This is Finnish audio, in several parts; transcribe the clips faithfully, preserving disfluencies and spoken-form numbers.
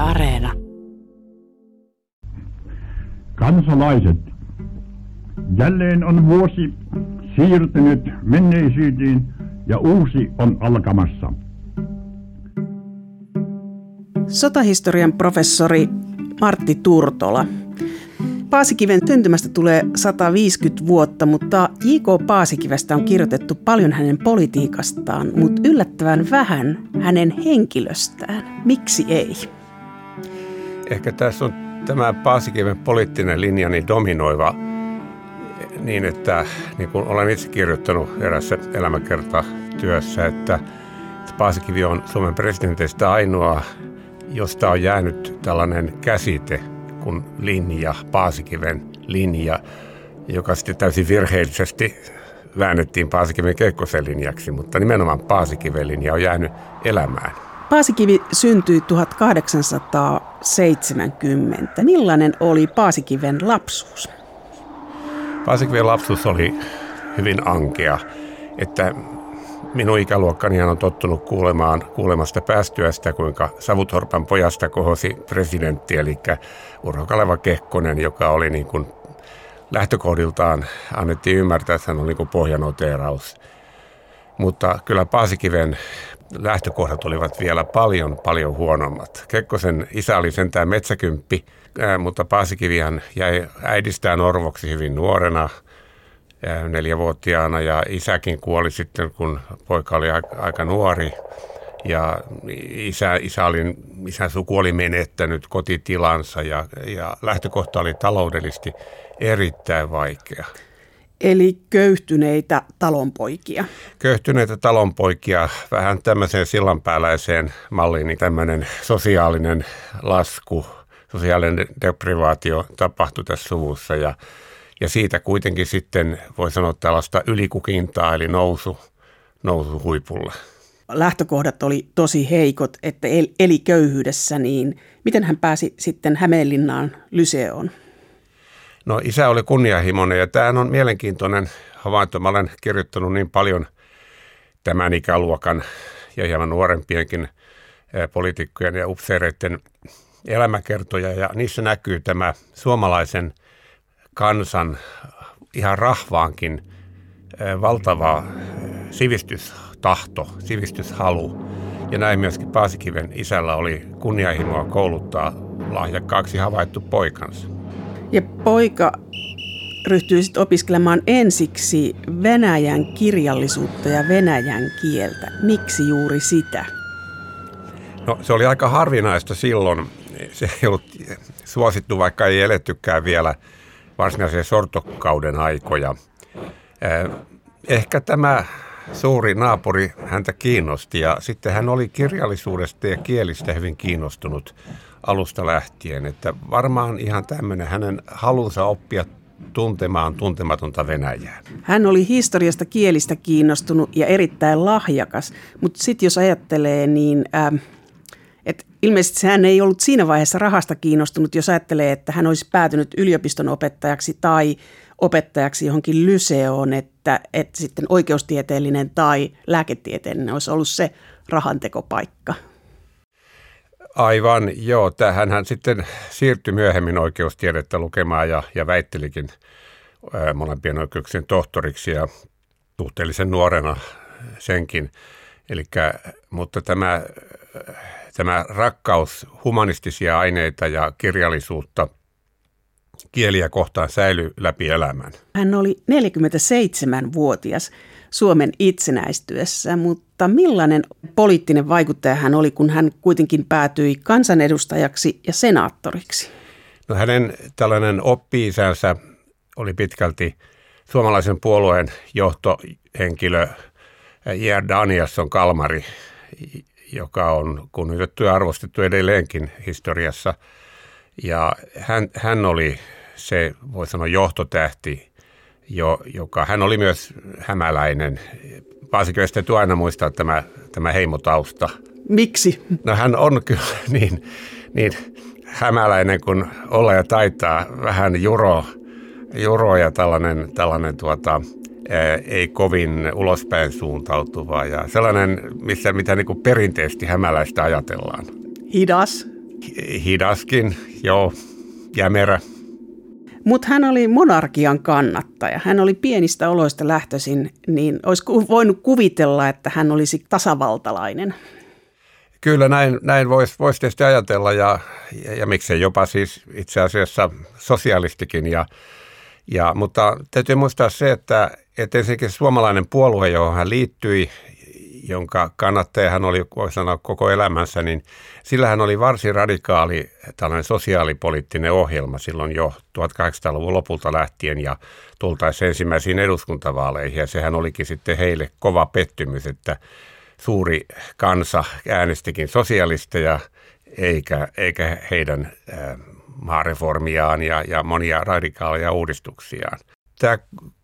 Areena. Kansalaiset, jälleen on vuosi siirtynyt menneisyyteen ja uusi on alkamassa. Sotahistorian professori Martti Turtola. Paasikiven syntymästä tulee sata viisikymmentä vuotta, mutta J K Paasikivestä on kirjoitettu paljon hänen politiikastaan, mutta yllättävän vähän hänen henkilöstään. Miksi ei? Ehkä tässä on tämä Paasikiven poliittinen linja niin dominoiva niin, että niin kuin olen itse kirjoittanut erässä elämäkertatyössä, että Paasikivi on Suomen presidenteistä ainoa, josta on jäänyt tällainen käsite kuin linja, Paasikiven linja, joka sitten täysin virheellisesti väännettiin Paasikiven-Kekkosen linjaksi, mutta nimenomaan Paasikiven linja on jäänyt elämään. Paasikivi syntyi tuhatkahdeksansataaseitsemänkymmentä. Millainen oli Paasikiven lapsuus? Paasikiven lapsuus oli hyvin ankea, että minun ikäluokkani on tottunut kuulemaan kuulemasta päästyästä, kuinka Savutorpan pojasta kohosi presidentti, eli Urho Kaleva Kekkonen, joka oli niin kuin lähtökohdiltaan, annettiin ymmärtää, että hän oli niin kuin pohjanoteeraus. Mutta kyllä Paasikiven lähtökohdat olivat vielä paljon, paljon huonommat. Kekkosen isä oli sentään metsäkymppi, mutta Paasikivihan jäi äidistään orvoksi hyvin nuorena, neljävuotiaana, ja isäkin kuoli sitten, kun poika oli aika nuori. Ja isä, isä oli, isän suku oli menettänyt kotitilansa ja, ja lähtökohta oli taloudellisesti erittäin vaikea. Eli köyhtyneitä talonpoikia. Köyhtyneitä talonpoikia, vähän tämmöiseen sillanpääläiseen malliin, niin tämmöinen sosiaalinen lasku, sosiaalinen deprivaatio tapahtui tässä suvussa ja, ja siitä kuitenkin sitten voi sanoa tällaista ylikukintaa, eli nousu, nousu huipulle. Lähtökohdat oli tosi heikot, että eli köyhyydessä, niin miten hän pääsi sitten Hämeenlinnaan Lyseoon? No isä oli kunnianhimoinen ja tämä on mielenkiintoinen havainto. Mä olen kirjoittanut niin paljon tämän ikäluokan ja hieman nuorempienkin poliitikkojen ja upseereiden elämäkertoja ja niissä näkyy tämä suomalaisen kansan ihan rahvaankin valtava sivistystahto, sivistyshalu. Ja näin myöskin Paasikiven isällä oli kunnianhimoa kouluttaa lahjakkaaksi havaittu poikansa. Ja poika ryhtyi sitten opiskelemaan ensiksi Venäjän kirjallisuutta ja venäjän kieltä. Miksi juuri sitä? No se oli aika harvinaista silloin. Se ei ollut suosittu, vaikka ei elettykään vielä varsinaisen sortokauden aikoja. Ehkä tämä suuri naapuri häntä kiinnosti ja sitten hän oli kirjallisuudesta ja kielistä hyvin kiinnostunut alusta lähtien, että varmaan ihan tämmöinen hänen halunsa oppia tuntemaan tuntematonta Venäjää. Hän oli historiasta kielistä kiinnostunut ja erittäin lahjakas, mutta sitten jos ajattelee, niin äh, et ilmeisesti hän ei ollut siinä vaiheessa rahasta kiinnostunut, jos ajattelee, että hän olisi päätynyt yliopiston opettajaksi tai opettajaksi johonkin Lyseoon, että, että sitten oikeustieteellinen tai lääketieteellinen olisi ollut se rahantekopaikka. Aivan, joo. Tähän hän sitten siirtyi myöhemmin oikeustiedettä lukemaan ja, ja väittelikin ää, molempien oikeuksien tohtoriksi ja suhteellisen nuorena senkin. Elikkä, mutta tämä, tämä rakkaus humanistisia aineita ja kirjallisuutta kieliä kohtaan säilyi läpi elämän. Hän oli neljäkymmentäseitsemänvuotias Suomen itsenäistyessä, mutta millainen poliittinen vaikuttaja hän oli, kun hän kuitenkin päätyi kansanedustajaksi ja senaattoriksi? No hänen tällainen oppi-isänsä oli pitkälti suomalaisen puolueen johtohenkilö J R Danielsson Kalmari, joka on kunnioitettu ja arvostettu edelleenkin historiassa. Ja hän, hän oli se, voi sanoa, johtotähti, jo, joka hän oli myös hämäläinen. Paasikivestä täytyy aina muistaa tämä, tämä heimotausta. Miksi? No hän on kyllä niin, niin hämäläinen kuin olla ja taitaa, vähän juro, juro ja tällainen, tällainen tuota, ää, ei kovin ulospäin suuntautuva ja sellainen, missä, mitä niin kuin perinteisesti hämäläistä ajatellaan. Hidas, hidaskin, joo, jämerä. Mutta hän oli monarkian kannattaja. Hän oli pienistä oloista lähtöisin, niin olisi voinut kuvitella, että hän olisi tasavaltalainen. Kyllä näin, näin voisi vois tietysti ajatella ja, ja, ja miksei jopa siis itse asiassa sosialistikin. Ja, ja, mutta täytyy muistaa se, että, että ensinnäkin suomalainen puolue, johon hän liittyi, jonka kannattaja hän oli, voi sanoa, koko elämänsä, niin sillähän oli varsin radikaali tällainen sosiaalipoliittinen ohjelma silloin jo tuhatkahdeksansataaluvun lopulta lähtien ja tultaisiin ensimmäisiin eduskuntavaaleihin. Ja sehän olikin sitten heille kova pettymys, että suuri kansa äänestikin sosialisteja eikä, eikä heidän äh, maareformiaan ja, ja monia radikaaleja uudistuksiaan. Tämä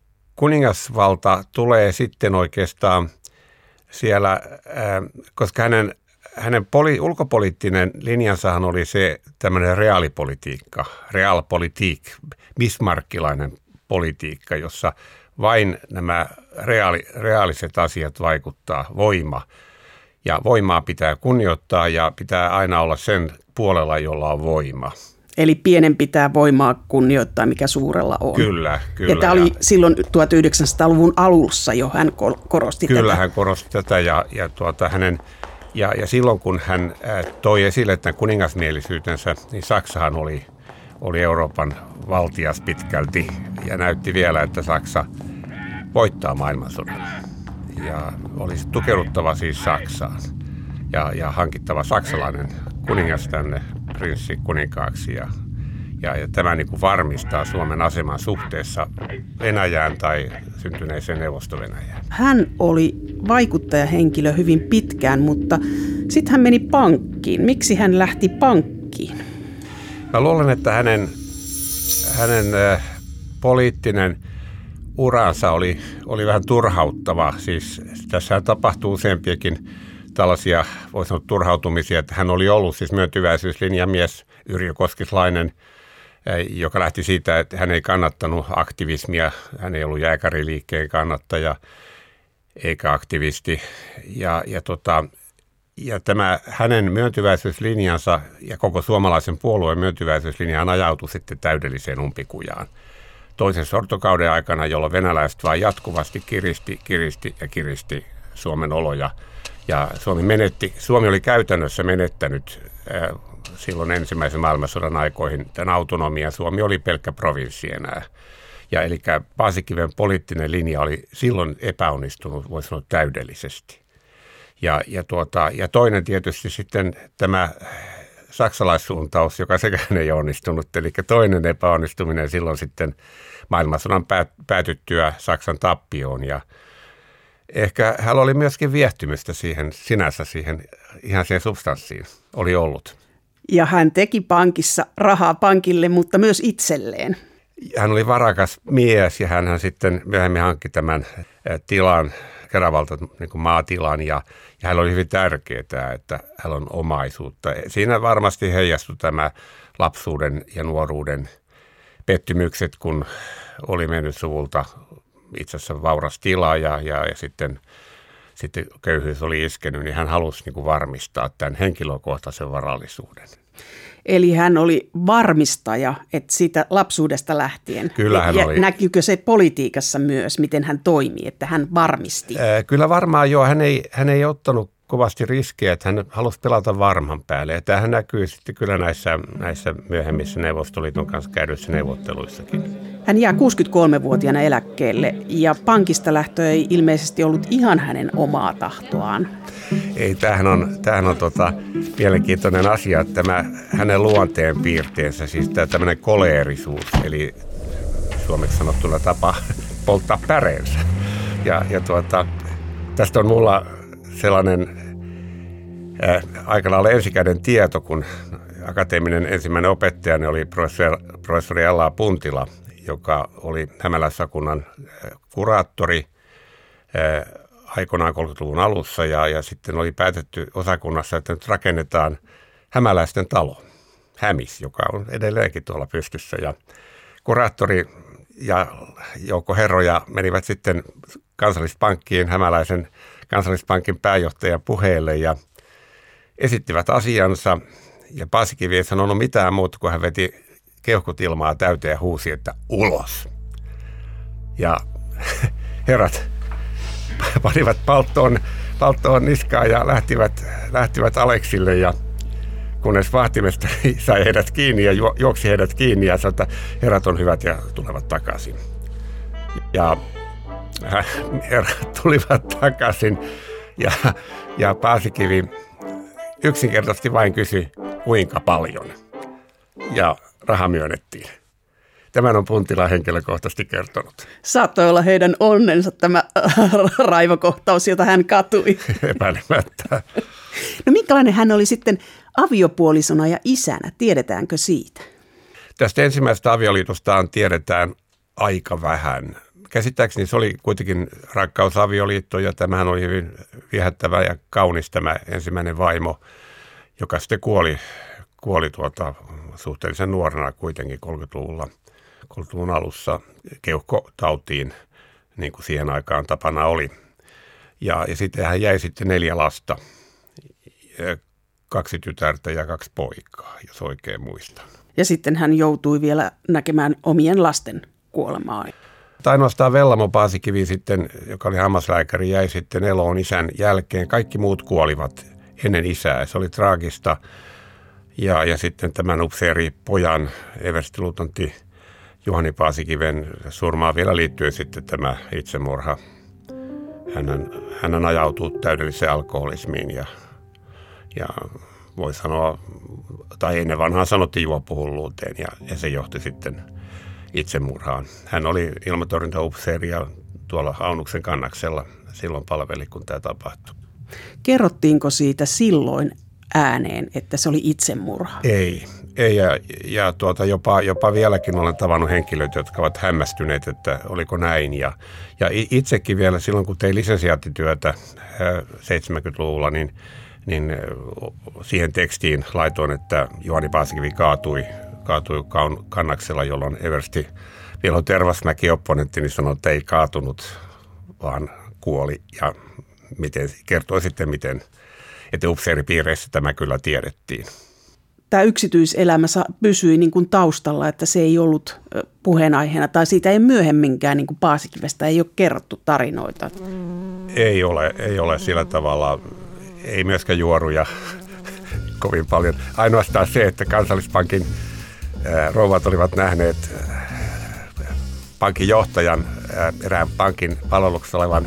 kuningasvalta tulee sitten oikeastaan siellä, äh, koska hänen, hänen poli, ulkopoliittinen linjansahan oli se tämmöinen reaalipolitiikka, realpolitik, bismarckilainen politiikka, jossa vain nämä reaali, reaaliset asiat vaikuttaa, voima. Ja voimaa pitää kunnioittaa ja pitää aina olla sen puolella, jolla on voima. Eli pienen pitää voimaa kunnioittaa, mikä suurella on. Kyllä, kyllä. Ja tämä oli silloin tuhatyhdeksänsataaluvun alussa jo, hän korosti kyllä, tätä. Kyllä, hän korosti tätä ja, ja, tuota, hänen, ja, ja silloin kun hän toi esille tämän kuningasmielisyytensä, niin Saksahan oli, oli Euroopan valtias pitkälti ja näytti vielä, että Saksa voittaa maailmansodan. Ja olisi tukeuduttava siis Saksaan ja, ja hankittava saksalainen kuningas tänne prinssi kuninkaaksi. Ja, ja, ja tämä niin kuin varmistaa Suomen aseman suhteessa Venäjään tai syntyneeseen Neuvosto-Venäjään. Hän oli vaikuttajahenkilö hyvin pitkään, mutta sitten hän meni pankkiin. Miksi hän lähti pankkiin? Mä luulen, että hänen, hänen äh, poliittinen uransa oli, oli vähän turhauttava. Siis tässä tapahtuu useampiakin tällaisia, voisi sanoa, turhautumisia, että hän oli ollut siis myöntyväisyyslinjamies Yrjö Koskislainen, joka lähti siitä, että hän ei kannattanut aktivismia, hän ei ollut jääkäriliikkeen kannattaja eikä aktivisti. Ja, ja, tota, ja tämä hänen myöntyväisyyslinjansa ja koko suomalaisen puolueen myöntyväisyyslinjaan ajautui sitten täydelliseen umpikujaan. Toisen sortokauden aikana, jolloin venäläiset vaan jatkuvasti kiristi, kiristi ja kiristi Suomen oloja. Ja Suomi, menetti, Suomi oli käytännössä menettänyt äh, silloin ensimmäisen maailmansodan aikoihin tämän autonomian. Suomi oli pelkkä provinssi enää. Ja eli Paasikiven poliittinen linja oli silloin epäonnistunut, voisi sanoa täydellisesti. Ja, ja, tuota, ja toinen tietysti sitten tämä saksalaissuuntaus, joka sekään ei onnistunut. Eli toinen epäonnistuminen silloin sitten maailmansodan päätyttyä Saksan tappioon. Ja ehkä hän oli myöskin viehtymystä siihen sinänsä, siihen, ihan siihen substanssiin oli ollut. Ja hän teki pankissa rahaa pankille, mutta myös itselleen. Hän oli varakas mies ja hän sitten myöhemmin hankki tämän tilan, Keravalta niin kuin maatilan ja, ja hänellä oli hyvin tärkeää, että hän on omaisuutta. Siinä varmasti heijastui tämä lapsuuden ja nuoruuden pettymykset, kun oli mennyt suvulta itse asiassa vauras tila ja, ja, ja sitten, sitten köyhyys oli iskenyt, niin hän halusi niin kuin varmistaa tämän henkilökohtaisen varallisuuden. Eli hän oli varmistaja, että siitä lapsuudesta lähtien. Kyllä hän ja oli. Näkyykö se politiikassa myös, miten hän toimii, että hän varmisti? Ää, kyllä varmaan joo. Hän ei, hän ei ottanut kovasti riskejä, että hän halusi pelata varman päälle. Ja tämähän näkyy sitten kyllä näissä, näissä myöhemmissä Neuvostoliiton kanssa käydyissä neuvotteluissakin. Hän jää kuusikymmentäkolmevuotiaana eläkkeelle ja pankista lähtö ei ilmeisesti ollut ihan hänen omaa tahtoaan. Ei, tämähän on, tämähän on tota, mielenkiintoinen asia, että tämä hänen luonteen piirteensä, siis tämä tämmöinen koleerisuus, eli suomeksi sanottuna tapa polttaa päreensä. Ja, ja tuota, tästä on mulla sellainen ää, aikanaan ensikäden tieto, kun akateeminen ensimmäinen opettajani oli professori, professori Ella Puntila, joka oli Hämäläissakunnan kuraattori ää, aikoinaan kolmekymmentäluvun alussa ja, ja sitten oli päätetty osakunnassa, että nyt rakennetaan hämäläisten talo, Hämis, joka on edelleenkin tuolla pystyssä. Ja kuraattori ja joukko herroja menivät sitten Kansallispankkiin, Hämäläisen Kansallispankin pääjohtajan puheelle ja esittivät asiansa. Ja Paasikivi ei sanonut mitään muuta, kun hän veti keuhkot ilmaa täyteen ja huusi, että ulos. Ja herrat panivat palttoon, palttoon niskaan ja lähtivät, lähtivät Aleksille, ja kunnes vahtimestari sai heidät kiinni ja juoksi heidät kiinni ja sanoi, että herrat on hyvät ja tulevat takaisin. Ja herrat tulivat takaisin ja, ja Paasikivi yksinkertaisesti vain kysyi, kuinka paljon. Ja raha myönnettiin. Tämän on Puntila henkilökohtaisesti kertonut. Saattoi olla heidän onnensa tämä raivokohtaus, jota hän katui. Epäilemättä. No minkälainen hän oli sitten aviopuolisona ja isänä? Tiedetäänkö siitä? Tästä ensimmäisestä avioliitostaan tiedetään aika vähän. Käsittääkseni se oli kuitenkin rakkausavioliitto, ja tämähän oli hyvin viehättävä ja kaunis tämä ensimmäinen vaimo, joka sitten kuoli, kuoli tuota, suhteellisen nuorena kuitenkin kolmekymmentäluvulla, kolmekymmentäluvun alussa keuhkotautiin, niin kuin siihen aikaan tapana oli. Ja, ja sitten hän jäi sitten neljä lasta, kaksi tytärtä ja kaksi poikaa, jos oikein muistan. Ja sitten hän joutui vielä näkemään omien lasten kuolemaa. Ainoastaan Vellamo Paasikivi sitten, joka oli hammaslääkäri, jäi sitten eloon isän jälkeen. Kaikki muut kuolivat ennen isää. Se oli traagista. Ja, ja sitten tämän upseeripojan, everstiluutantti Juhani Paasikiven surmaan vielä liittyy sitten tämä itsemurha. Hän, hän ajautui täydelliseen alkoholismiin ja, ja voi sanoa, tai ennen vanhaan sanottiin juoppuhulluuteen, ja, ja se johti sitten itsemurhaan. Hän oli ilmatorjuntaupseeri ja tuolla Aunuksen kannaksella silloin palveli, kun tämä tapahtui. Kerrottiinko siitä silloin ääneen, että se oli itsemurha? Ei, ei ja, ja tuota, jopa, jopa vieläkin olen tavannut henkilöitä, jotka ovat hämmästyneet, että oliko näin. Ja, ja itsekin vielä silloin, kun tein lisensiaattityötä seitsemänkymmentäluvulla, niin, niin siihen tekstiin laitoin, että Juhani Paasikivi kaatui, kaatui kannaksella, jolloin eversti Vilho Tervasmäki opponentti niin sanoi, että ei kaatunut, vaan kuoli. Ja miten, kertoi sitten, miten, että upseeripiireissä tämä kyllä tiedettiin. Tämä yksityiselämä pysyi niin kuin taustalla, että se ei ollut puheenaiheena, tai siitä ei myöhemminkään niin kuin Paasikivestä ei ole kerrottu tarinoita. Ei ole, ei ole sillä tavalla, ei myöskään juoruja kovin paljon. Ainoastaan se, että Kansallispankin rouvat olivat nähneet pankin johtajan, erään pankin palveluksessa olevan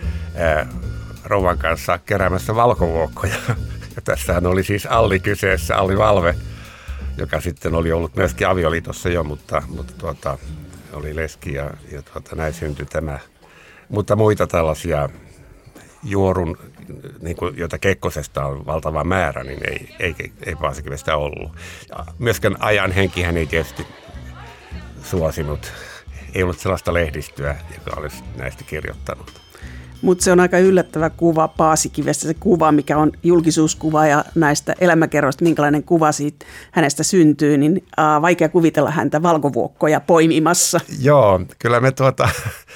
rouvan kanssa keräämässä valkovuokkoja. Ja tässähän oli siis Alli kyseessä, Alli Valve, joka sitten oli ollut myöskin avioliitossa jo, mutta, mutta tuota, oli leski ja, ja tuota, näin syntyi tämä. Mutta muita tällaisia juorun, niin kuin, joita Kekkosesta on valtava määrä, niin ei, ei, ei Paasikivestä ollut. Ja myöskään ajan henkihän ei tietysti suosinut. Ei ollut sellaista lehdistöä, joka olisi näistä kirjoittanut. Mutta se on aika yllättävä kuva Paasikivestä, se kuva, mikä on julkisuuskuva ja näistä elämäkerroista, minkälainen kuva siitä hänestä syntyy, niin aa, vaikea kuvitella häntä valkovuokkoja poimimassa. Joo, kyllä me tuota,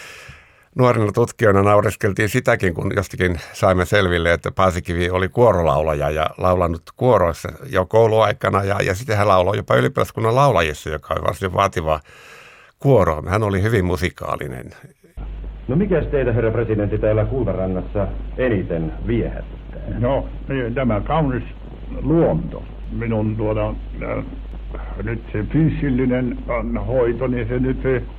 nuorina tutkijoina naureskeltiin sitäkin, kun jostakin saimme selville, että Paasikivi oli kuorolaulaja ja laulanut kuoroissa jo kouluaikana, ja, ja sitten hän lauloi jopa ylioppilaskunnan laulajissa, joka oli varsin vaativa kuoro. Hän oli hyvin musikaalinen. No mikäs teitä, herra presidentti, täällä Kultarannassa eniten viehättää? No, niin, tämä kaunis luonto. Minun tuoda, äh, nyt se fyysillinen äh, hoito, niin se nyt se,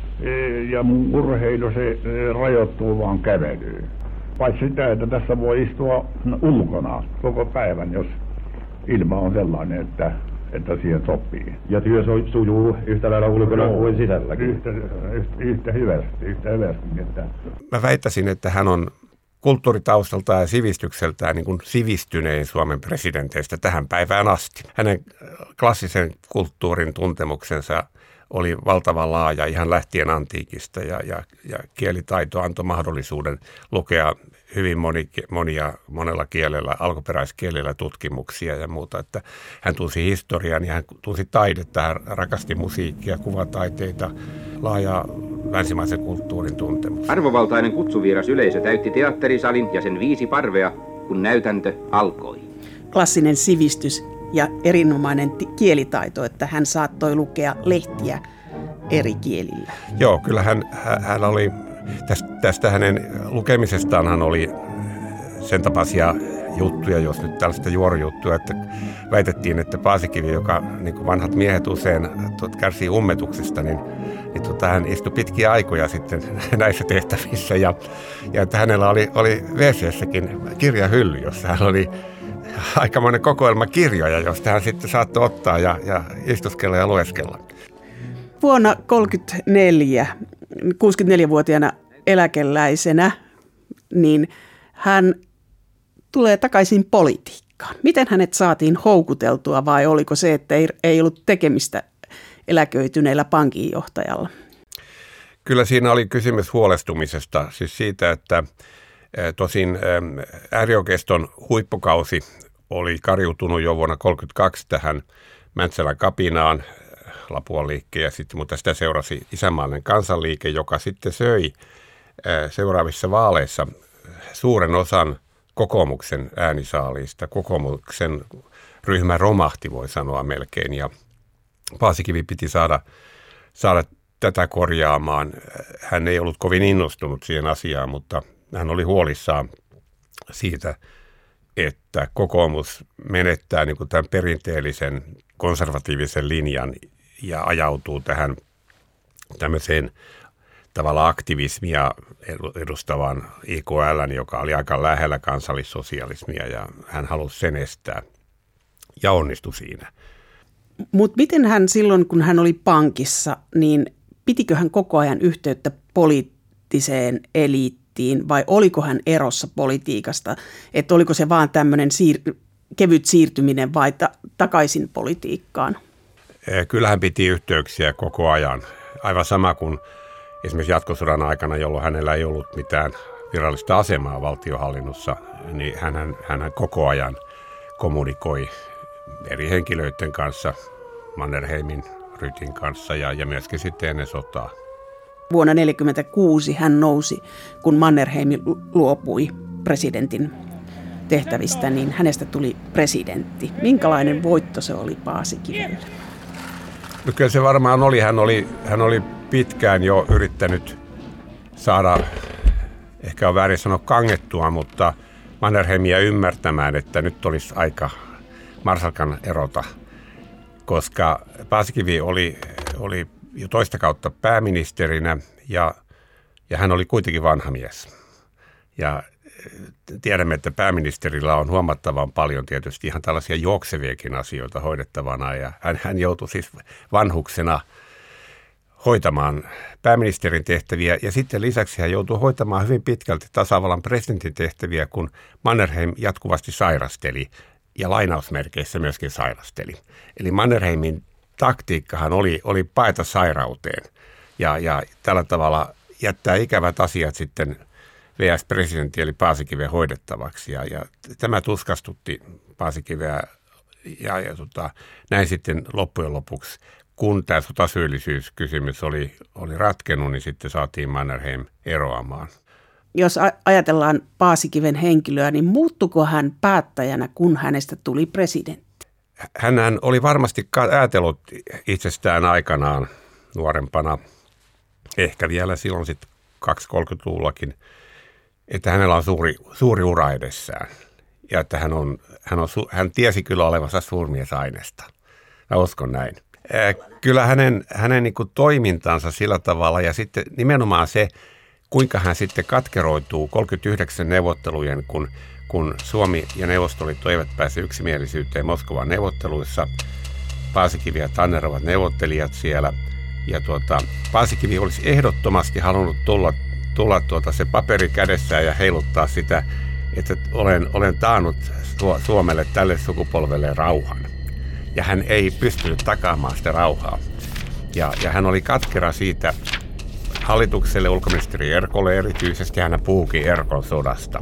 ja mun urheilu, se äh, rajoittuu vaan kävelyyn. Paitsi sitä, että tässä voi istua ulkona koko päivän, jos ilma on sellainen, että että siihen sopii. Ja työ sujuu yhtä lailla ulkona no, kuin sisälläkin. Yhtä, yhtä, yhtä hyvästi, yhtä hyvästi. Että... Mä väittäisin, että hän on kulttuuritaustaltaan ja sivistykseltään niin kuin sivistynein Suomen presidenteistä tähän päivään asti. Hänen klassisen kulttuurin tuntemuksensa oli valtavan laaja ihan lähtien antiikista, ja, ja, ja kielitaito antoi mahdollisuuden lukea hyvin moni, monia, monella kielellä, alkuperäiskielellä tutkimuksia ja muuta. Että hän tunsi historian ja hän tunsi taidetta, hän rakasti musiikkia, kuvataiteita, laajaa länsimaisen kulttuurin tuntemus. Arvovaltainen kutsuvieras yleisö täytti teatterisalin ja sen viisi parvea, kun näytäntö alkoi. Klassinen sivistys ja erinomainen t- kielitaito, että hän saattoi lukea lehtiä eri kielillä. Joo, kyllä hän, hän oli, tästä, tästä hänen lukemisestaan hän oli sen tapaisia juttuja, jos nyt tällaista juorijuttuja, että väitettiin, että Paasikivi, joka niin kuin vanhat miehet usein tuot, kärsii ummetuksesta, niin, niin tota, hän istui pitkiä aikoja sitten näissä tehtävissä ja, ja että hänellä oli, oli W C:ssäkin kirjahylly, jossa hän oli aikamoinen kokoelma kirjoja, josta hän sitten saattoi ottaa ja, ja istuskella ja lueskella. Vuonna tuhatyhdeksänsataakolmekymmentäneljä, kuusikymmentäneljävuotiaana eläkeläisenä, niin hän tulee takaisin politiikkaan. Miten hänet saatiin houkuteltua vai oliko se, että ei, ei ollut tekemistä eläköityneellä pankinjohtajalla? Kyllä siinä oli kysymys huolestumisesta, siis siitä, että tosin äärioikeiston huippukausi oli kariutunut jo vuonna tuhatyhdeksänsataakolmekymmentäkaksi tähän Mäntsälän kapinaan, Lapuan liikkeen, ja sitten, mutta sitä seurasi isänmaallinen kansanliike, joka sitten söi seuraavissa vaaleissa suuren osan kokoomuksen äänisaaliista. Kokoomuksen ryhmä romahti, voi sanoa melkein, ja Paasikivi piti saada, saada tätä korjaamaan. Hän ei ollut kovin innostunut siihen asiaan, mutta hän oli huolissaan siitä, että kokoomus menettää niin kuin tämän perinteellisen konservatiivisen linjan ja ajautuu tähän tämmöiseen tavallaan aktivismia edustavan I K L:n, joka oli aika lähellä kansallissosialismia, ja hän halusi sen estää ja onnistui siinä. Mutta miten hän silloin, kun hän oli pankissa, niin pitikö hän koko ajan yhteyttä poliittiseen eliittiin vai oliko hän erossa politiikasta? Että oliko se vaan tämmöinen siir- kevyt siirtyminen vai ta- takaisin politiikkaan? Kyllähän piti yhteyksiä koko ajan. Aivan sama kuin esimerkiksi jatkosodan aikana, jolloin hänellä ei ollut mitään virallista asemaa valtionhallinnossa, niin hän, hän koko ajan kommunikoi eri henkilöiden kanssa, Mannerheimin, Rytin kanssa ja, ja myöskin sitten ennen sotaa. Vuonna tuhatyhdeksänsataaneljäkymmentäkuusi hän nousi, kun Mannerheim luopui presidentin tehtävistä, niin hänestä tuli presidentti. Minkälainen voitto se oli Paasikivelle? No kyllä se varmaan oli. Hän oli, hän oli pitkään jo yrittänyt saada, ehkä on väärin sanoa kangettua, mutta Mannerheimia ymmärtämään, että nyt olisi aika Marsalkan erota, koska Paasikivi oli, oli jo toista kautta pääministerinä ja, ja hän oli kuitenkin vanha mies. Ja tiedämme, että pääministerillä on huomattavan paljon tietysti ihan tällaisia juokseviakin asioita hoidettavana ja hän, hän joutui siis vanhuksena hoitamaan pääministerin tehtäviä ja sitten lisäksi hän joutui hoitamaan hyvin pitkälti tasavallan presidentin tehtäviä, kun Mannerheim jatkuvasti sairasteli ja lainausmerkeissä myöskin sairasteli. Eli Mannerheimin taktiikkahan oli, oli paeta sairauteen ja, ja tällä tavalla jättää ikävät asiat sitten V S-presidentti eli Paasikiven hoidettavaksi ja, ja tämä tuskastutti Paasikiveä ja, ja tota, näin sitten loppujen lopuksi, kun tämä sotasyyllisyyskysymys oli, oli ratkennut, niin sitten saatiin Mannerheim eroamaan. Jos ajatellaan Paasikiven henkilöä, niin muuttuiko hän päättäjänä, kun hänestä tuli presidentti? Hänhän oli varmasti ajatellut itsestään aikanaan nuorempana, ehkä vielä silloin sitten kaksikymmentä-kolmekymmentäluvullakin, että hänellä on suuri, suuri ura edessään ja että hän, on, hän, on, hän tiesi kyllä olevansa suurmiesaineesta. Mä uskon näin. Kyllä hänen, hänen niin kuin toimintansa sillä tavalla ja sitten nimenomaan se, kuinka hän sitten katkeroituu kolmekymmentäyhdeksän neuvottelujen, kun, kun Suomi ja Neuvostoliitto eivät pääse yksimielisyyteen Moskovan neuvotteluissa. Paasikivi ja Tanner ovat neuvottelijat siellä ja tuota, Paasikivi olisi ehdottomasti halunnut tulla tulla tuota se paperi kädessään ja heiluttaa sitä, että olen, olen taannut Suomelle tälle sukupolvelle rauhan. Ja hän ei pystynyt takaamaan sitä rauhaa. Ja, ja hän oli katkera siitä hallitukselle, ulkoministeri Erkolle erityisesti, hän puhukin Erkon sodasta.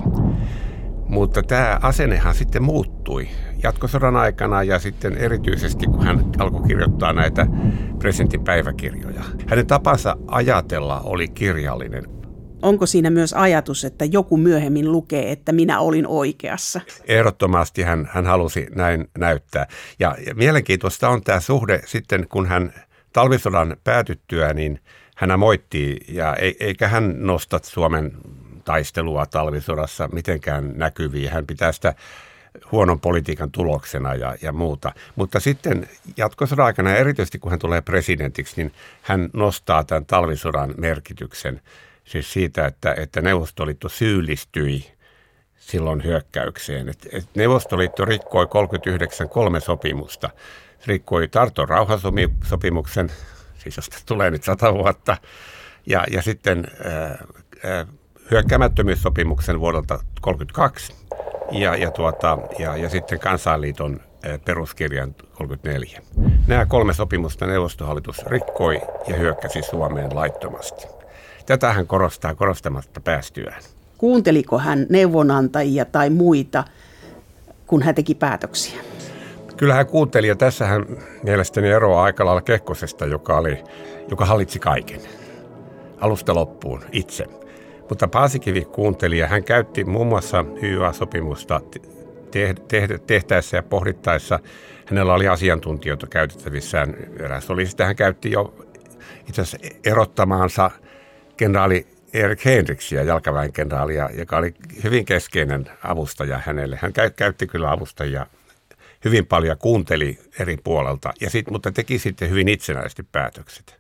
Mutta tämä asennehan sitten muuttui jatkosodan aikana ja sitten erityisesti, kun hän alkoi kirjoittaa näitä presidentin päiväkirjoja. Hänen tapansa ajatella oli kirjallinen. onko siinä myös ajatus, että joku myöhemmin lukee, että minä olin oikeassa? Ehdottomasti hän, hän halusi näin näyttää. Ja, ja mielenkiintoista on tämä suhde sitten, kun hän talvisodan päätyttyä, niin hän moittii, ja eikä hän nosta Suomen taistelua talvisodassa mitenkään näkyviin. Hän pitää sitä huonon politiikan tuloksena ja, ja muuta. Mutta sitten jatkosodan aikana, erityisesti kun hän tulee presidentiksi, niin hän nostaa tämän talvisodan merkityksen. Siis siitä, että, että Neuvostoliitto syyllistyi silloin hyökkäykseen. Et, et Neuvostoliitto rikkoi kolmekymmentäyhdeksän kolme sopimusta. Se rikkoi Tarton rauhansopimuksen, siis josta tulee nyt sata vuotta, ja, ja sitten ää, ää, hyökkäämättömyyssopimuksen vuodelta kolmekymmentäkaksi ja, ja, tuota, ja, ja sitten Kansainliiton ää, peruskirjan kolmekymmentäneljä. Nämä kolme sopimusta Neuvostohallitus rikkoi ja hyökkäsi Suomeen laittomasti. Tätä hän korostaa korostamatta päästyään. Kuunteliko hän neuvonantajia tai muita, kun hän teki päätöksiä? Kyllä hän kuunteli, ja tässä hän mielestäni eroaa aika lailla Kekkosesta, joka, oli, joka hallitsi kaiken alusta loppuun itse. Mutta Paasikivi kuunteli, ja hän käytti muun muassa Y A-sopimusta te- te- tehtäessä ja pohdittaessa. Hänellä oli asiantuntijoita käytettävissään. Eräs oli sitä, hän käytti jo itse asiassa erottamaansa kenraali Erik Henriksiä, jalkaväen kenraalia, joka oli hyvin keskeinen avustaja hänelle. Hän käytti kyllä avustajia hyvin paljon ja kuunteli eri puolelta, ja sit, mutta teki sitten hyvin itsenäisesti päätökset.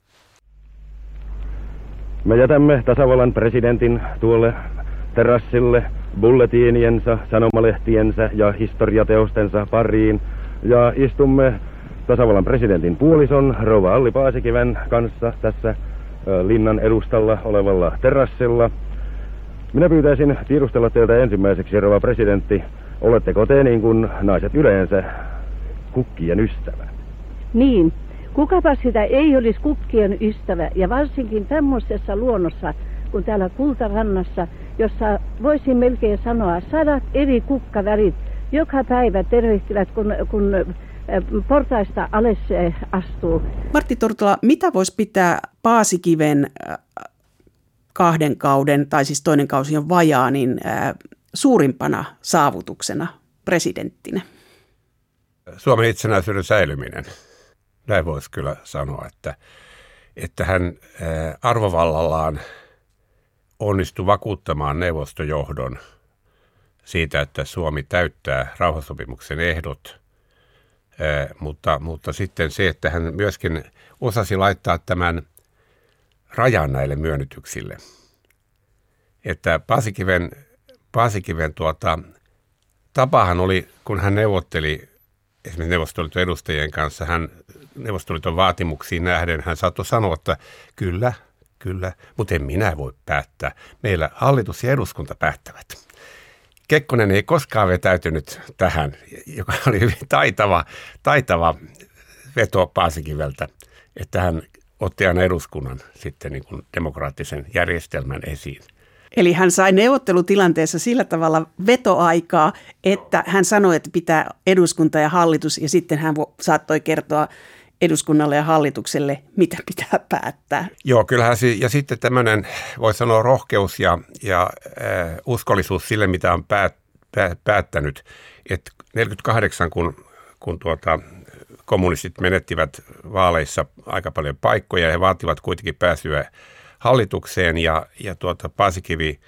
Me jätämme tasavallan presidentin tuolle terassille bulletiiniensa, sanomalehtiensä ja historiateostensa pariin ja istumme tasavallan presidentin puolison rouva Alli Paasikiven kanssa tässä linnan edustalla olevalla terassilla. Minä pyytäisin tiedustella teiltä ensimmäiseksi, rouva presidentti, oletteko te niin kuin naiset yleensä kukkien ystävä? Niin, kukapa sitä ei olisi kukkien ystävä, ja varsinkin tämmöisessä luonnossa, kun täällä Kultarannassa, jossa voisin melkein sanoa sadat eri kukkavärit joka päivä tervehtivät, kun, kun portaista alas astuu. Martti Tortola, mitä voisi pitää Paasikiven kahden kauden, tai siis toinen kausi on vajaa, niin suurimpana saavutuksena presidenttinä? Suomen itsenäisyyden säilyminen. Näin voisi kyllä sanoa, että, että hän arvovallallaan onnistui vakuuttamaan neuvostojohdon siitä, että Suomi täyttää rauhansopimuksen ehdot, mutta, mutta sitten se, että hän myöskin osasi laittaa tämän rajan näille myönnytyksille. Että Paasikiven, Paasikiven tuota, tapahan oli, kun hän neuvotteli esimerkiksi Neuvostoliiton edustajien kanssa, hän Neuvostoliiton vaatimuksiin nähden, hän saattoi sanoa, että kyllä, kyllä, mutta en minä voi päättää. Meillä hallitus ja eduskunta päättävät. Kekkonen ei koskaan vetäytynyt tähän, joka oli hyvin taitava, taitava veto Paasikiveltä, että hän otti aina eduskunnan sitten niin kuin demokraattisen järjestelmän esiin. Eli hän sai neuvottelutilanteessa sillä tavalla vetoaikaa, että hän sanoi, että pitää eduskunta ja hallitus, ja sitten hän saattoi kertoa eduskunnalle ja hallitukselle, mitä pitää päättää. Joo, kyllähän se, ja sitten tämmöinen, voi sanoa, rohkeus ja, ja äh, uskollisuus sille, mitä on päät, pää, päättänyt. Että neljäkymmentäkahdeksan, kun, kun tuota, kommunistit menettivät vaaleissa aika paljon paikkoja, ja he vaativat kuitenkin pääsyä hallitukseen, ja, ja tuota, Paasikivi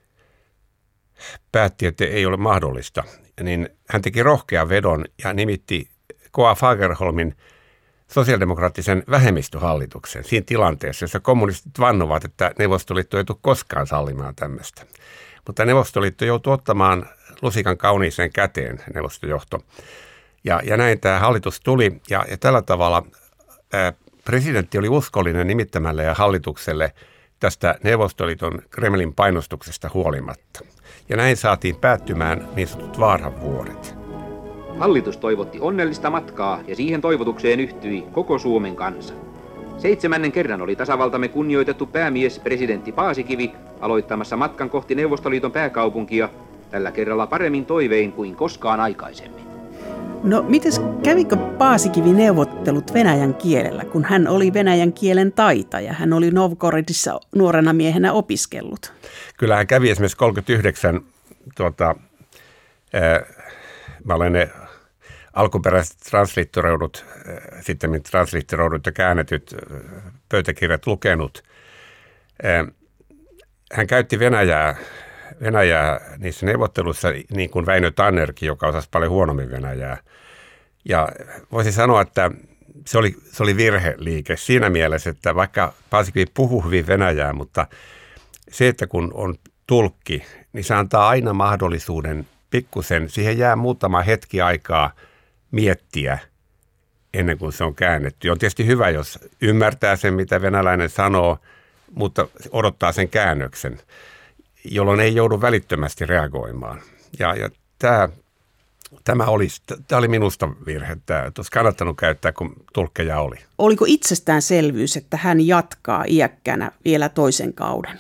päätti, että ei ole mahdollista. Niin hän teki rohkean vedon ja nimitti K A Fagerholmin sosiaalidemokraattisen vähemmistöhallituksen siinä tilanteessa, jossa kommunistit vannovat, että Neuvostoliitto ei tule koskaan sallimaan tämmöistä. Mutta Neuvostoliitto joutui ottamaan lusikan kauniiseen käteen, neuvostojohto. Ja, ja näin tämä hallitus tuli, ja, ja tällä tavalla ää, presidentti oli uskollinen nimittämälle ja hallitukselle tästä Neuvostoliiton Kremlin painostuksesta huolimatta. Ja näin saatiin päättymään niin sanotut Vaaran vuodet. Hallitus toivotti onnellista matkaa ja siihen toivotukseen yhtyi koko Suomen kansa. Seitsemännen kerran oli tasavaltamme kunnioitettu päämies presidentti Paasikivi aloittamassa matkan kohti Neuvostoliiton pääkaupunkia, tällä kerralla paremmin toivein kuin koskaan aikaisemmin. No mites kävikö Paasikivi neuvottelut venäjän kielellä, kun hän oli venäjän kielen taitaja? Hän oli Novgorodissa nuorena miehenä opiskellut. Kyllä hän kävi esimerkiksi kolmekymmentäyhdeksän, tuota, ää, mä olen ne alkuperäiset translittoroidut, ää, sitten translittoroidut ja käännetyt ää, pöytäkirjat lukenut. Ää, hän käytti Venäjää, Venäjää niissä neuvotteluissa niin kuin Väinö Tannerkin, joka osasi paljon huonommin Venäjää. Ja voisin sanoa, että se oli, se oli virheliike siinä mielessä, että vaikka Paasikivi puhuu hyvin Venäjää, mutta se, että kun on tulkki, niin se antaa aina mahdollisuuden pikkusen, siihen jää muutama hetki aikaa miettiä ennen kuin se on käännetty. On tietysti hyvä, jos ymmärtää sen, mitä venäläinen sanoo, mutta odottaa sen käännöksen, jolloin ei joudu välittömästi reagoimaan. Ja, ja tämä, tämä, oli, tämä oli minusta virhe. Tämä olisi kannattanut käyttää, kun tulkkeja oli. Oliko itsestäänselvyys, että hän jatkaa iäkkänä vielä toisen kauden?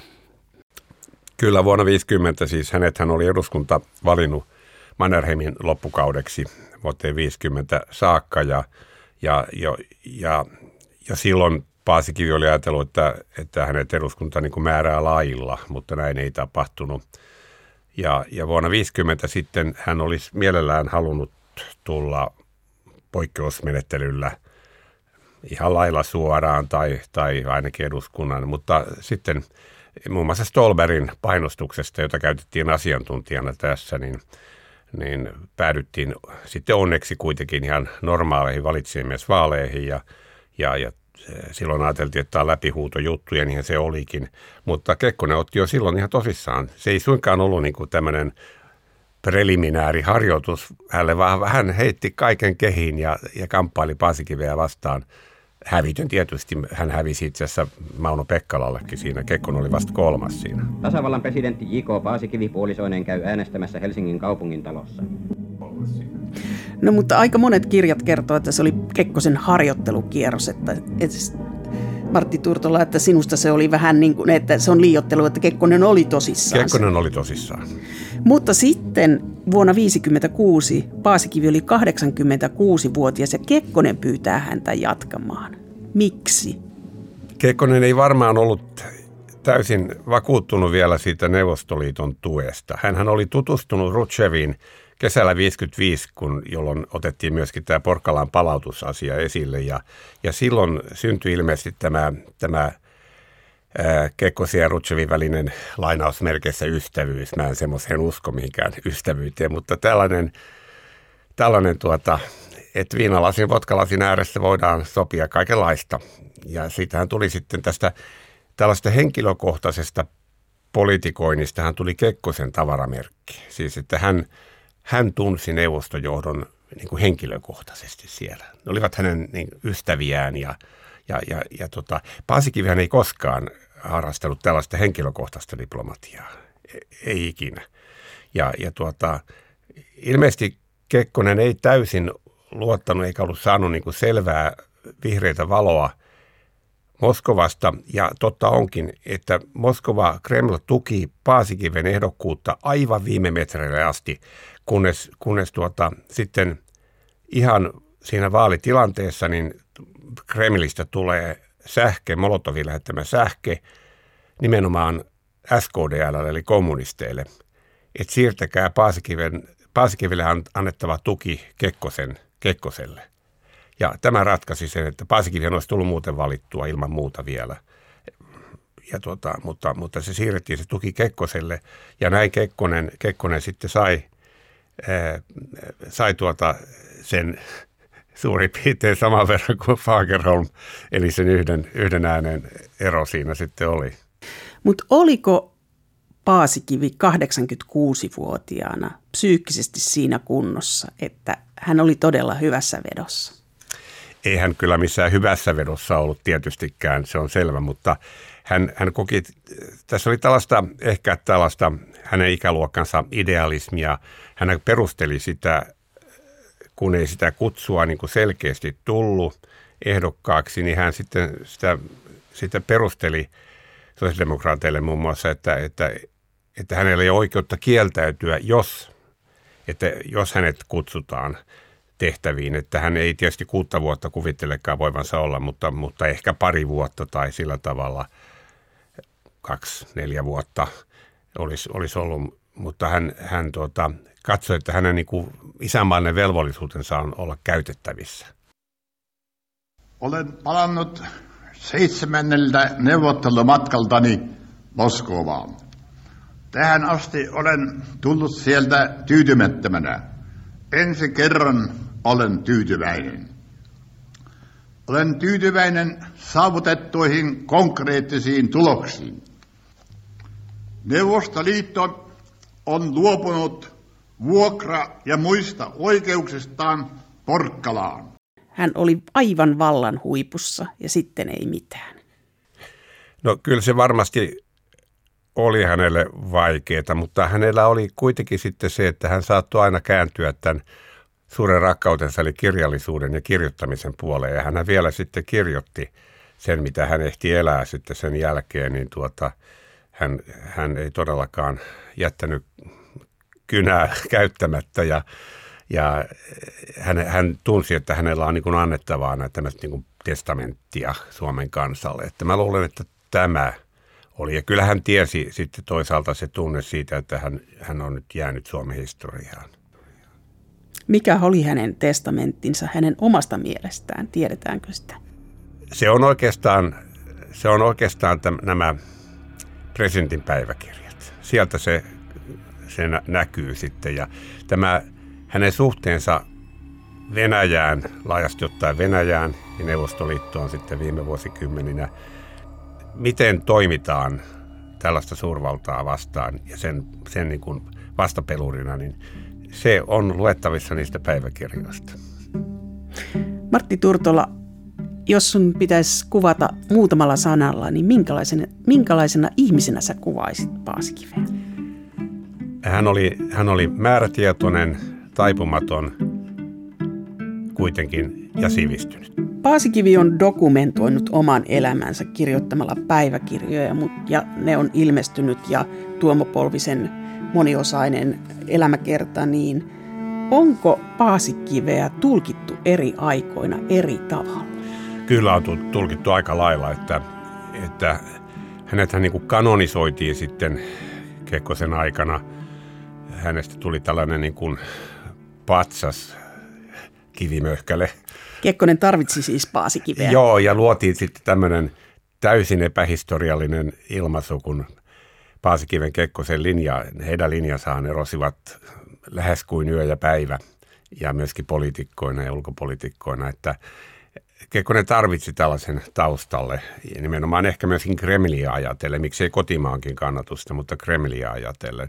Kyllä vuonna viisikymmentä siis hänet hän oli eduskunta valinnut Mannerheimin loppukaudeksi vuoteen viisikymmentä saakka ja, ja, ja, ja, ja silloin Paasikivi oli ajatellut, että, että hänet eduskunta niin kuin määrää lailla, mutta näin ei tapahtunut. Ja, ja vuonna viisikymmentä sitten hän olisi mielellään halunnut tulla poikkeusmenettelyllä ihan lailla suoraan tai, tai ainakin eduskunnan, mutta sitten muun muassa Ståhlbergin painostuksesta, jota käytettiin asiantuntijana tässä, niin, niin päädyttiin sitten onneksi kuitenkin ihan normaaleihin valitsijamiesvaaleihin ja, ja, ja silloin ajateltiin, että tämä on läpihuutojuttu ja niinhän se olikin, mutta Kekkonen otti jo silloin ihan tosissaan. Se ei suinkaan ollut niin kuin tämmöinen preliminaariharjoitus hänelle, vaan hän heitti kaiken kehiin ja, ja kamppaili Paasikiveä vastaan. Hävitön tietysti. Hän hävisi itse asiassa Mauno Pekkalallekin siinä. Kekkonen oli vasta kolmas siinä. Tasavallan presidentti J K Paasikivi puolisoineen käy äänestämässä Helsingin kaupungin talossa. No mutta aika monet kirjat kertoo, että se oli Kekkosen harjoittelukierros. Että, että Martti Turtola, että sinusta se oli vähän niin kuin, että se on liioittelu, että Kekkonen oli tosissaan. Kekkonen oli tosissaan. Mutta sitten vuonna tuhatyhdeksänsataaviisikymmentäkuusi Paasikivi oli kahdeksankymmentäkuusivuotias ja Kekkonen pyytää häntä jatkamaan. Miksi? Kekkonen ei varmaan ollut täysin vakuuttunut vielä siitä Neuvostoliiton tuesta. Hänhän oli tutustunut Rutscheviin kesällä viisikymmentäviisi, kun, jolloin otettiin myöskin tämä Porkkalan palautusasia esille. Ja, ja silloin syntyi ilmeisesti tämä, tämä ää, Kekkosen ja Rutschevin välinen lainausmerkeissä ystävyys. Mä en semmoisen usko mihinkään ystävyyteen, mutta tällainen, tällainen tuota, että viinalasin, vodkalasin ääressä voidaan sopia kaikenlaista. Ja siitähän tuli sitten tästä tällaista henkilökohtaisesta politikoinnista, hän tuli Kekkosen tavaramerkki. Siis että hän Hän tunsi neuvostojohdon niin kuin henkilökohtaisesti siellä. Ne olivat hänen niin, ystäviään ja, ja, ja, ja tota, Paasikivihän ei koskaan harrastellut tällaista henkilökohtaista diplomatiaa. Ei, ei ikinä. Ja, ja tuota, ilmeisesti Kekkonen ei täysin luottanut eikä ollut saanut niin kuin selvää vihreitä valoa Moskovasta. Ja totta onkin, että Moskova Kreml tuki Paasikiven ehdokkuutta aivan viime metreille asti, kunnes, kunnes tuota, sitten ihan siinä vaalitilanteessa niin Kremlistä tulee sähke, Molotovin lähettämä sähke nimenomaan S K D L eli kommunisteille, että siirtäkää Paasikiven, Paasikivelle annettava tuki Kekkosen, Kekkoselle. Ja tämä ratkaisi sen, että Paasikivi olisi tullut muuten valittua ilman muuta vielä. Ja tuota, mutta, mutta se siirrettiin se tuki Kekkoselle ja näin Kekkonen, Kekkonen sitten sai, ää, sai tuota sen suurin piirtein saman verran kuin Fagerholm, eli sen yhden, yhden äänen ero siinä sitten oli. Mutta oliko Paasikivi kahdeksankymmentäkuusivuotiaana psyykkisesti siinä kunnossa, että hän oli todella hyvässä vedossa? Ei hän kyllä missään hyvässä vedossa ollut tietystikään, se on selvä, mutta hän, hän koki, tässä oli tällaista, ehkä tällaista hänen ikäluokkansa idealismia. Hän perusteli sitä, kun ei sitä kutsua niin kuin selkeästi tullut ehdokkaaksi, niin hän sitten sitä, sitä perusteli sosiaalidemokraateille muun muassa, että, että, että hänellä ei ole oikeutta kieltäytyä, jos, että jos hänet kutsutaan. tehtäviin, että hän ei tietysti kuutta vuotta kuvittelekaan voivansa olla, mutta, mutta ehkä pari vuotta tai sillä tavalla kaksi, neljä vuotta olisi, olisi ollut, mutta hän, hän tuota, katsoi, että hänen niin kuin isänmaallinen velvollisuutensa on olla käytettävissä. Olen palannut seitsemänneltä neuvottelumatkaltani Moskovaan. Tähän asti olen tullut sieltä tyytymättömänä. Ensi kerran olen tyytyväinen. Olen tyytyväinen saavutettuihin konkreettisiin tuloksiin. Neuvostoliitto on luopunut vuokra- ja muista oikeuksistaan Porkkalaan. Hän oli aivan vallan huipussa ja sitten ei mitään. No kyllä se varmasti oli hänelle vaikeaa, mutta hänellä oli kuitenkin sitten se, että hän saattoi aina kääntyä tämän suuren rakkautensa eli kirjallisuuden ja kirjoittamisen puoleen. Ja hän vielä sitten kirjoitti sen, mitä hän ehti elää sitten sen jälkeen, niin tuota, hän, hän ei todellakaan jättänyt kynää käyttämättä ja, ja hän, hän tunsi, että hänellä on niin kuin annettavaa näitä tämmöistä niin kuin testamenttia Suomen kansalle. Että mä luulen, että tämä oli. Ja kyllä hän tiesi sitten toisaalta se tunne siitä, että hän, hän on nyt jäänyt Suomen historiaan. Mikä oli hänen testamenttinsa hänen omasta mielestään? Tiedetäänkö sitä? Se on oikeastaan, se on oikeastaan täm, nämä presidentin päiväkirjat. Sieltä se, se näkyy sitten. Ja tämä hänen suhteensa Venäjään, laajasti ottaen Venäjään ja Neuvostoliittoon sitten viime vuosikymmeninä, miten toimitaan tällaista suurvaltaa vastaan ja sen, sen niin kuin vastapelurina, niin se on luettavissa niistä päiväkirjoista. Martti Turtola, jos sun pitäisi kuvata muutamalla sanalla, niin minkälaisena, minkälaisena ihmisenä sä kuvaisit Paasikiveä? Hän oli, hän oli määrätietoinen, taipumaton kuitenkin ja sivistynyt. Paasikivi on dokumentoinut oman elämänsä kirjoittamalla päiväkirjoja, ja ne on ilmestynyt, ja Tuomo Polvisen moniosainen elämäkerta, niin onko Paasikiveä tulkittu eri aikoina eri tavalla? Kyllä on tulkittu aika lailla, että, että hänethän niin kuin kanonisoitiin sitten Kekkosen aikana. Hänestä tuli tällainen niin kuin patsas kivimöhkäle. Kekkonen tarvitsi siis Paasikiveä. Joo, ja luotiin sitten tämmöinen täysin epähistoriallinen ilmaisu, kun Paasikiven Kekkosen linja, heidän linjassaan erosivat lähes kuin yö ja päivä, ja myöskin poliitikkoina ja ulkopoliitikkoina, että Kekkonen tarvitsi tällaisen taustalle, ja nimenomaan ehkä myöskin Kremliä ajatellen, miksei kotimaankin kannatusta, mutta Kremliä ajatellen.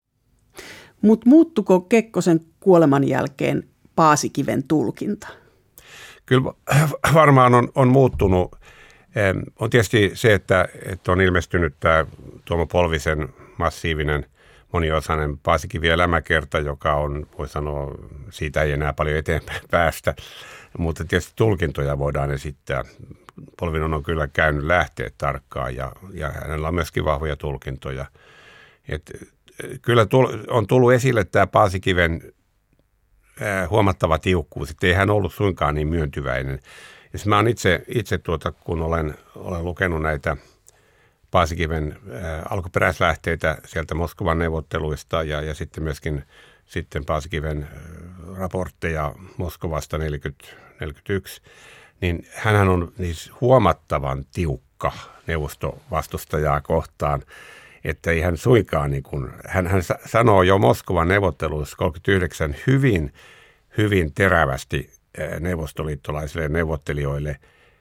Mutta muuttuko Kekkosen kuoleman jälkeen Paasikiven tulkinta? Kyllä varmaan on, on muuttunut. On tietysti se, että, että on ilmestynyt tämä Tuomo Polvisen massiivinen moniosainen Paasikivi elämäkerta, joka on, voi sanoa, siitä ei enää paljon eteenpäin päästä, mutta tietysti tulkintoja voidaan esittää. Polvinen on kyllä käynyt lähteet tarkkaan ja, ja hänellä on myöskin vahvoja tulkintoja. Et, kyllä on tullut esille tämä Paasikiven huomattava tiukkuus, että ei hän ollut suinkaan niin myöntyväinen. Ja mä olen itse, itse tuota, kun olen, olen lukenut näitä Paasikiven ää, alkuperäislähteitä sieltä Moskovan neuvotteluista ja, ja sitten myöskin sitten Paasikiven ää, raportteja Moskovasta neljäkymmentä neljäkymmentäyksi, niin hänhän on siis huomattavan tiukka neuvostovastustajaa kohtaan, että ei hän suinkaan, niin kuin, hän, hän sanoo jo Moskovan neuvotteluissa kolmekymmentäyhdeksän hyvin, hyvin terävästi neuvostoliittolaisille neuvottelijoille,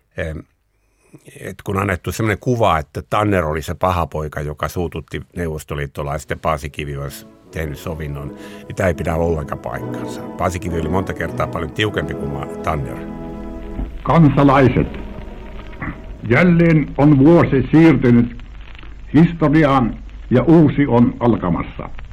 että kun annettu sellainen kuva, että Tanner oli se paha poika, joka suututti neuvostoliittolaiset ja Paasikivi olisi tehnyt sovinnon, niin tämä ei pidä ollenkaan paikkansa. Paasikivi oli monta kertaa paljon tiukempi kuin Tanner. Kansalaiset, jälleen on vuosi siirtynyt historiaan ja uusi on alkamassa.